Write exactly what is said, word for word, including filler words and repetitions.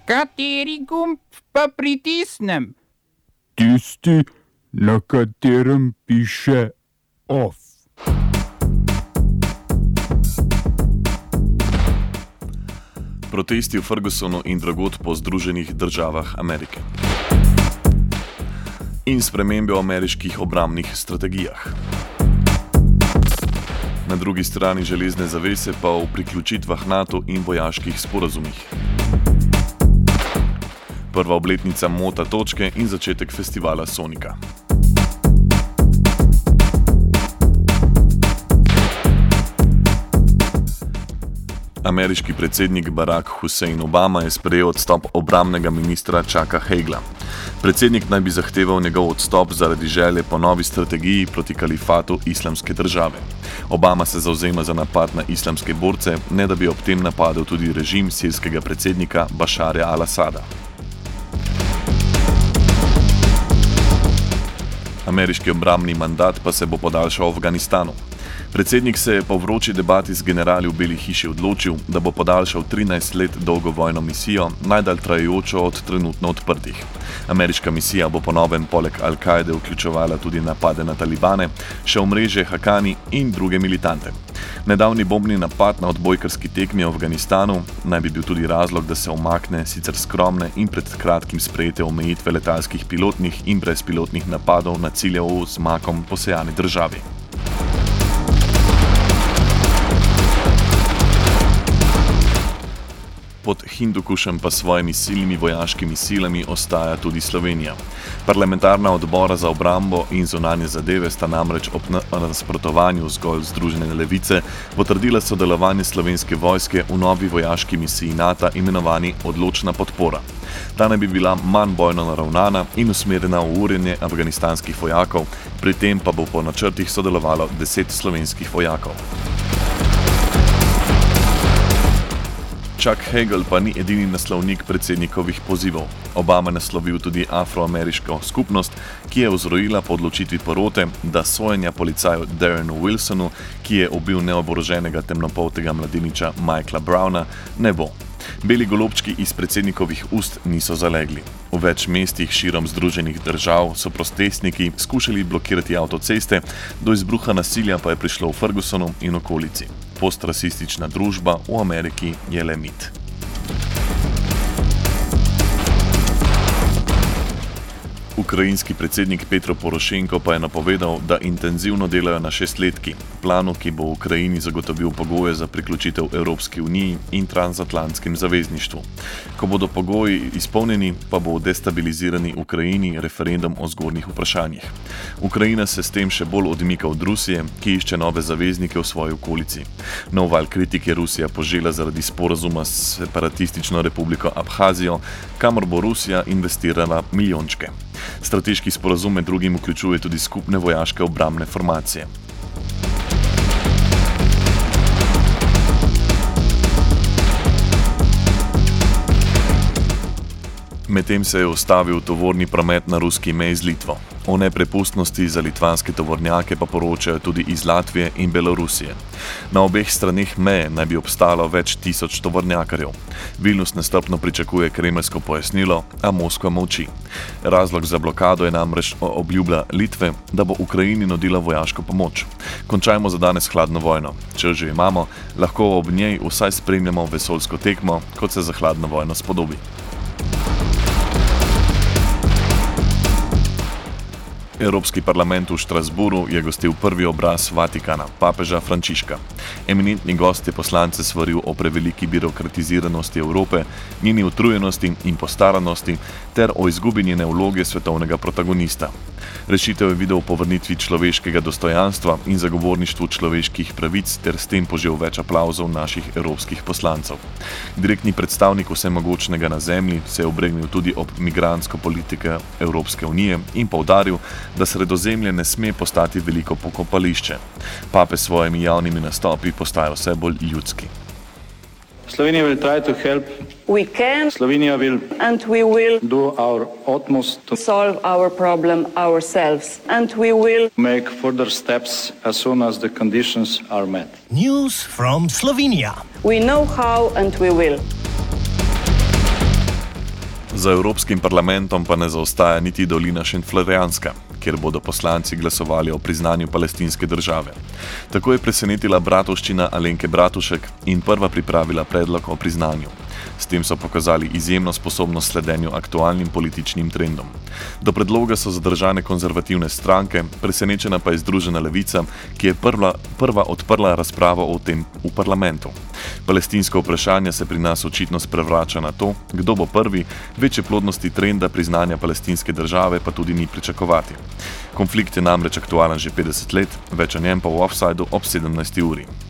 Kateri gumb pa pritisnem? Tisti, na katerem piše OF. Protesti v Fergusonu in drugod po Združenih državah Amerike. In spremembe v ameriških obrambnih strategijah. Na drugi strani železne zavese pa v priključitvah NATO in vojaških sporazumih. Prva obletnica Mota točke in začetek festivala Sonika. Ameriški predsednik Barack Hussein Obama je sprejel odstop obrambnega ministra Chucka Hagla. Predsednik naj bi zahteval njegov odstop zaradi želje po novi strategiji proti kalifatu islamske države. Obama se zavzema za napad na islamske borce, ne da bi ob tem napadel tudi režim sirskega predsednika Bašarja al-Asada. Ameriški obrambni mandat pa se bo podaljšal v Afganistanu. Predsednik se je po vroči debati z generali v Beli hiši odločil, da bo podaljšal trinajst let dolgo vojno misijo, najdalj trajajočo od trenutno odprtih. Ameriška misija bo po novem poleg Al-Kaide vključevala tudi napade na talibane, še omrežje Hakani in druge militante. Nedavni bombni napad na odbojkarski tekmi v Afganistanu naj bi bil tudi razlog, da se omakne sicer skromne in pred kratkim sprejete omejitve letalskih pilotnih in brezpilotnih napadov na cilje v z makom posejani državi. Pod Hindukušem pa svojimi silnimi vojaškimi silami ostaja tudi Slovenija. Parlamentarna odbora za obrambo in zunanje zadeve sta namreč ob nasprotovanju zgolj Združene levice potrdila sodelovanje Slovenske vojske v novi vojaški misiji NATO imenovani Odločna podpora. Ta naj bi bila manj bojno naravnana in usmerjena v urjenje afganistanskih vojakov, pri tem pa bo po načrtih sodelovalo deset slovenskih vojakov. Chuck Hagel pa ni edini naslovnik predsednikovih pozivov. Obama je naslovil tudi afroameriško skupnost, ki je vzrojila po odločitvi porote, da sojenja policaju Darrenu Wilsonu, ki je ubil neoboroženega temnopoltega mladeniča Michaela Browna, ne bo. Beli golobčki iz predsednikovih ust niso zalegli. V več mestih širom Združenih držav so protestniki skušali blokirati avtoceste, do izbruha nasilja pa je prišlo v Fergusonu in okolici. Postrasistična družba v Ameriki je le mit. Ukrajinski predsednik Petro Porošenko pa je napovedal, da intenzivno delajo na šestletki, planu, ki bo Ukrajini zagotovil pogoje za priključitev Evropski uniji in transatlantskim zavezništvu. Ko bodo pogoji izpolnjeni, pa bo v destabilizirani Ukrajini referendum o zgornjih vprašanjih. Ukrajina se s tem še bolj odmika od Rusije, ki išče nove zaveznike v svoji okolici. Nov val kritik je Rusija požela zaradi sporazuma s separatistično republiko Abhazijo, kamor bo Rusija investirala milijončke. Strateški sporazum med drugim vključuje tudi skupne vojaške obrambne formacije. Medtem se je ustavil tovorni promet na ruski meji z Litvo. O neprepustnosti za litvanske tovornjake pa poročajo tudi iz Latvije in Belorusije. Na obeh straneh meje naj bi obstalo več tisoč tovornjakarjev. Vilnius nestrpno pričakuje kremeljsko pojasnilo, a Moskva molči. Razlog za blokado je namreč obljublja Litve, da bo Ukrajini nudila vojaško pomoč. Končajmo za danes hladno vojno. Če že imamo, lahko ob njej vsaj spremljamo vesoljsko tekmo, kot se za hladno vojno spodobi. Evropski parlament v Štrasburu je gostil prvi obraz Vatikana, papeža Frančiška. Eminentni gost je poslance svaril o preveliki birokratiziranosti Evrope, njeni utrujenosti in postaranosti ter o izgubi njene vloge svetovnega protagonista. Rešitev je videl v povrnitvi človeškega dostojanstva in zagovorništvu človeških pravic ter s tem požel več aplavzov naših evropskih poslancev. Direktni predstavnik vsemogočnega na zemlji se je obregnil tudi ob migrantsko politiko Evropske unije in poudaril, da Sredozemlje ne sme postati veliko pokopališče. Pape s svojimi javnimi nastopi postaja vse bolj ljudski. Slovenija will try to help. We can. Slovenija will. And we will. Do our utmost to solve our problem ourselves. And we will. Make further steps as soon as the conditions are met. News from Slovenia. We know how and we will. Za Evropskim parlamentom pa ne zaostaja niti dolina Šentflorjanska, kjer bodo poslanci glasovali o priznanju palestinske države. Tako je presenetila bratovščina Alenke Bratušek in prva pripravila predlog o priznanju. S tem so pokazali izjemno sposobnost sledenju aktualnim političnim trendom. Do predloga so zadržane konzervativne stranke, presenečena pa je Združena levica, ki je prva, prva odprla razpravo o tem v parlamentu. Palestinsko vprašanje se pri nas očitno sprevrača na to, kdo bo prvi, večje plodnosti trenda priznanja palestinske države pa tudi ni pričakovati. Konflikt je namreč aktualen že petdeset let, več o njem pa v Offsideu ob sedemnajsti uri.